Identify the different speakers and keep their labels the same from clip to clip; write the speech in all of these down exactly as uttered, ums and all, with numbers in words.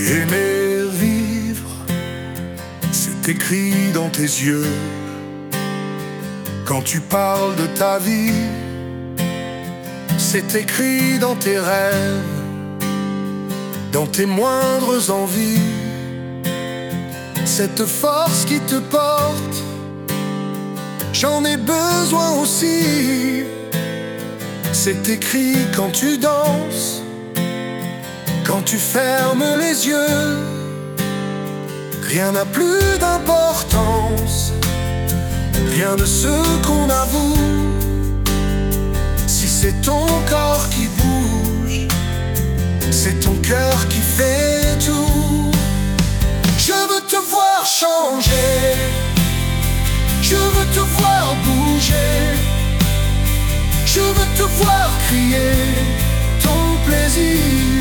Speaker 1: Aimer vivre, c'est écrit dans tes yeux. Quand tu parles de ta vie, c'est écrit dans tes rêves, dans tes moindres envies. Cette force qui te porte, j'en ai besoin aussi. C'est écrit quand tu danses, quand tu fermes les yeux. Rien n'a plus d'importance, rien de ce qu'on avoue. Si c'est ton corps qui bouge, c'est ton cœur qui fait tout. Je veux te voir changer, je veux te voir bouger, je veux te voir crier ton plaisir.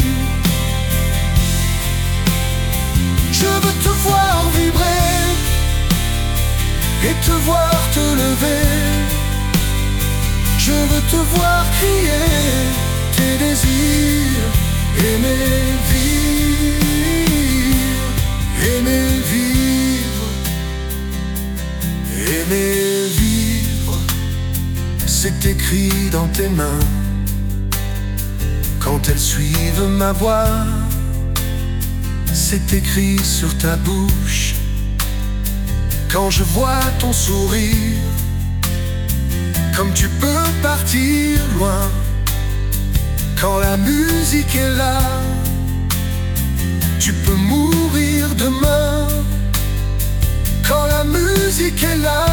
Speaker 1: Je veux te voir vibrer et te voir te lever. Je veux te voir crier tes désirs. Aimer vivre, aimer vivre, aimer vivre, c'est écrit dans tes mains. Quand elles suivent ma voix, c'est écrit sur ta bouche. Quand je vois ton sourire, comme tu peux partir loin. Quand la musique est là, tu peux mourir demain. Quand la musique est là,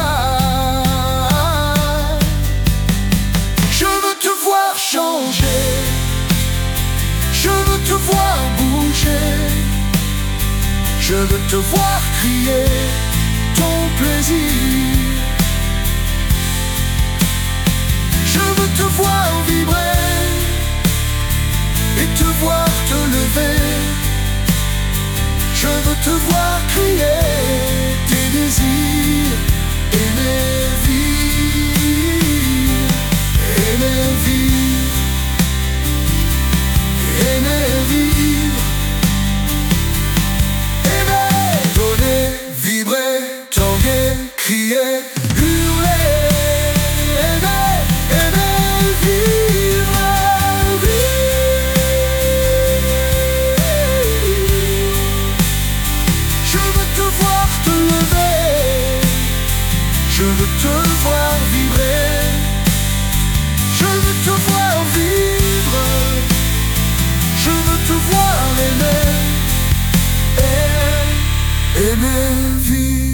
Speaker 1: je veux te voir changer, je veux te voir bouger, je veux te voir crier ton plaisir. Je veux te voir vibrer et te voir te lever. Je veux te voir crier tes désirs. Aimer vivre, aimer vivre, aimer vivre, aimer, donner, vibrer, tanguer, crier, hurler. Aimer, aimer vivre, vivre. Je veux te voir te lever, je veux te voir vibrer, je veux te voir vivre, je veux te voir aimer, aimer vivre.